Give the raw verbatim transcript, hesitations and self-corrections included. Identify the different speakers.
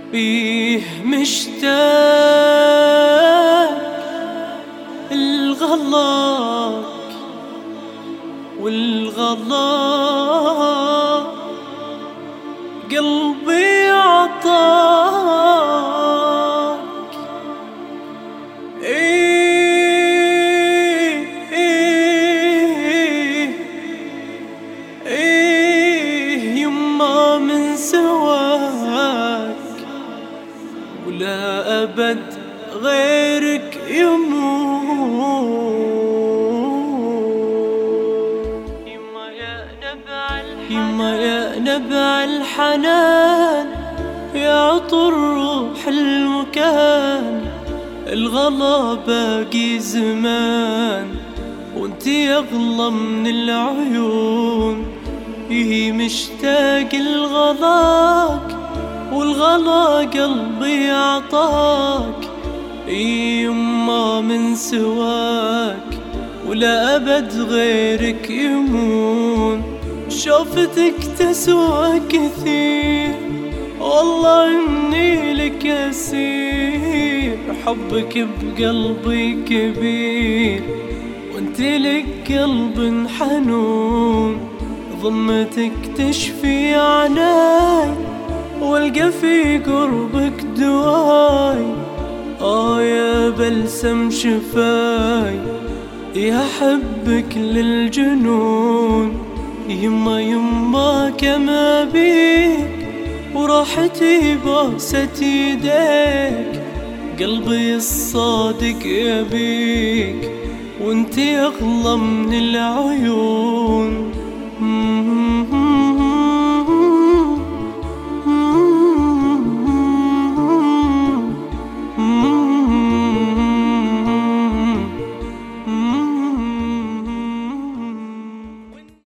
Speaker 1: بيه مشتاق الغلاك والغلا قلبي عطاك. إيه إيه إيه يما من سواك ولا أبد غيرك يموت. يما يا نبع الحنان يا عطر روح المكان، الغلا باقي زمان وانتي أغلى من العيون. إيه مشتاق لغلاك والغلا قلبي عطاك. إيه يما من سواك ولا أبد غيرك يمون. شوفتك تسوى كثير والله إني لك أسير، حبك بقلبي كبير وانتي لك قلب حنون. ضمتك تشفي عناي والقى في قربك دواي. آه يا بلسم شفاي يا حبك للجنون. يما يما كما بيك وراحتي بوسة يديك، قلبي الصادق يبيك وانتي أغلى من العيون.